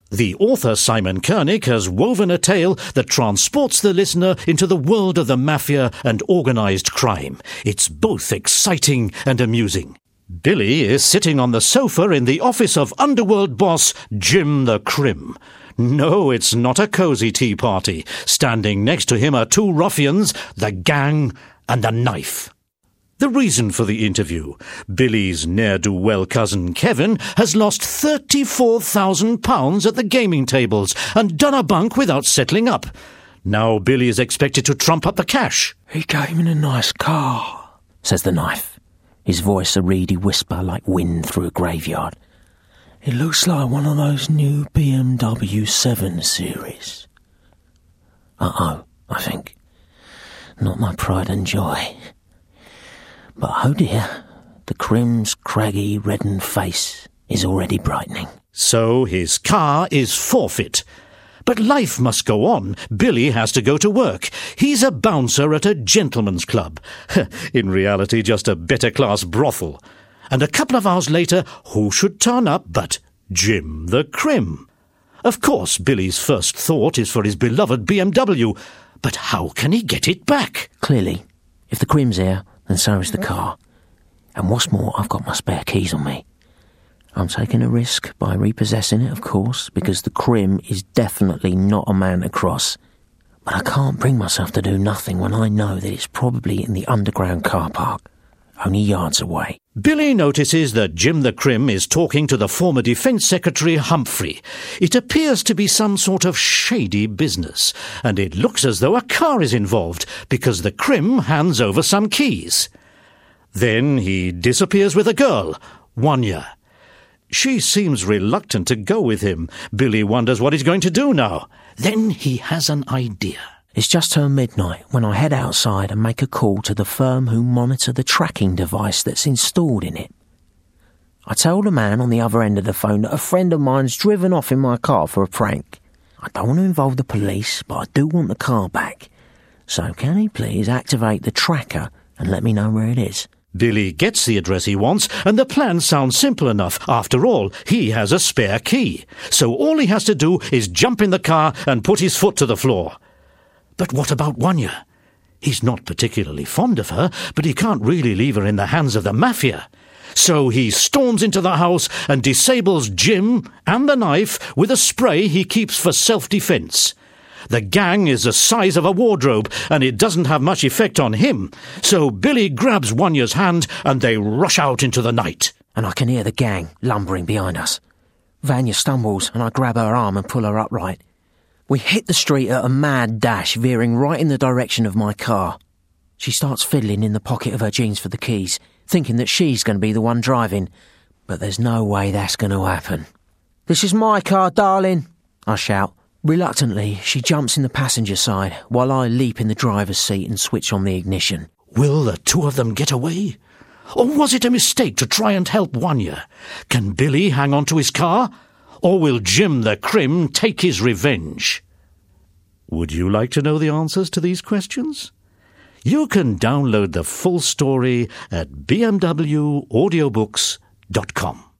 The author Simon Koenig has woven a tale that transports the listener into the world of the mafia and organised crime. It's both exciting and amusing. Billy is sitting on the sofa in the office of underworld boss Jim the Crim. No, it's not a cosy tea party. Standing next to him are two ruffians, the Gang and the Knife. The reason for the interview: Billy's ne'er-do-well cousin Kevin has lost £34,000 at the gaming tables and done a bunk without settling up. Now Billy is expected to trump up the cash. "He came in a nice car," says the Knife, his voice a reedy whisper like wind through a graveyard. "It looks like one of those new BMW 7 Series. Uh-oh, I think. Not my pride and joy. But oh dear, the Crim's craggy, reddened face is already brightening." So his car is forfeit. But life must go on. Billy has to go to work. He's a bouncer at a gentleman's club. In reality, just a better-class brothel. And a couple of hours later, who should turn up but Jim the Crim? Of course, Billy's first thought is for his beloved BMW. But how can he get it back? Clearly, if the Crim's here, then so is the car. And what's more, I've got my spare keys on me. I'm taking a risk by repossessing it, of course, because the Crim is definitely not a man to cross. But I can't bring myself to do nothing when I know that it's probably in the underground car park, only yards away. Billy notices that Jim the Crim is talking to the former Defence Secretary Humphrey. It appears to be some sort of shady business, and it looks as though a car is involved, because the Crim hands over some keys. Then he disappears with a girl, Wanya. She seems reluctant to go with him. Billy wonders what he's going to do now. Then he has an idea. It's just turned midnight when I head outside and make a call to the firm who monitor the tracking device that's installed in it. I tell the man on the other end of the phone that a friend of mine's driven off in my car for a prank. I don't want to involve the police, but I do want the car back. So can he please activate the tracker and let me know where it is? Billy gets the address he wants, and the plan sounds simple enough. After all, he has a spare key. So all he has to do is jump in the car and put his foot to the floor. But what about Wanya? He's not particularly fond of her, but he can't really leave her in the hands of the mafia. So he storms into the house and disables Jim and the Knife with a spray he keeps for self-defence. The Gang is the size of a wardrobe, and it doesn't have much effect on him. So Billy grabs Wanya's hand and they rush out into the night. And I can hear the Gang lumbering behind us. Vanya stumbles and I grab her arm and pull her upright. We hit the street at a mad dash, veering right in the direction of my car. She starts fiddling in the pocket of her jeans for the keys, thinking that she's going to be the one driving. But there's no way that's going to happen. "This is my car, darling," I shout. Reluctantly, she jumps in the passenger side, while I leap in the driver's seat and switch on the ignition. Will the two of them get away? Or was it a mistake to try and help Wanya? Can Billy hang on to his car? Or will Jim the Crim take his revenge? Would you like to know the answers to these questions? You can download the full story at bmwaudiobooks.com.